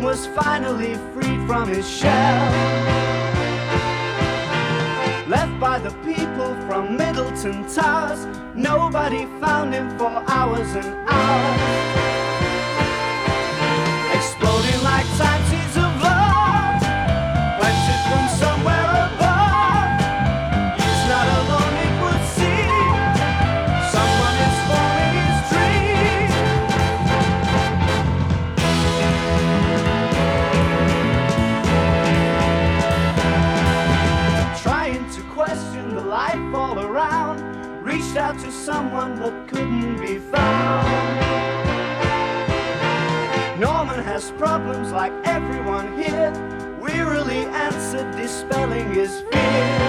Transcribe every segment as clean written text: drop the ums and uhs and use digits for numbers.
was finally freed from his shell. Left by the people from Middleton Towers, nobody found him for hours and hours. Exploding like time seeds of love, planted from somewhere above. He's not alone, it would seem. Someone is forming his dream. Trying to question the life all around, reached out to someone but couldn't be found. Norman has problems like everyone here, wearily answered, dispelling his fear.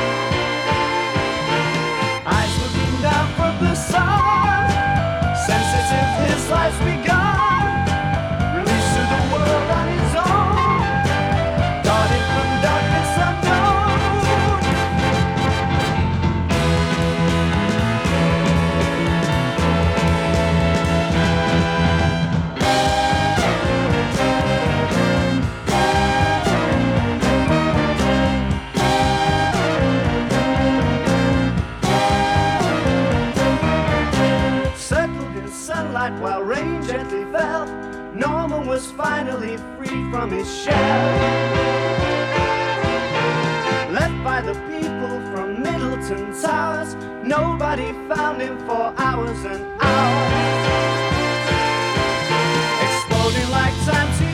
Eyes looking down from the sun, sensitive his life's begun. Released to the world on his own, guarded from darkness unknown. While rain gently fell, Norman was finally freed from his shell. Left by the people from Middleton Towers, nobody found him for hours and hours. Exploding like time to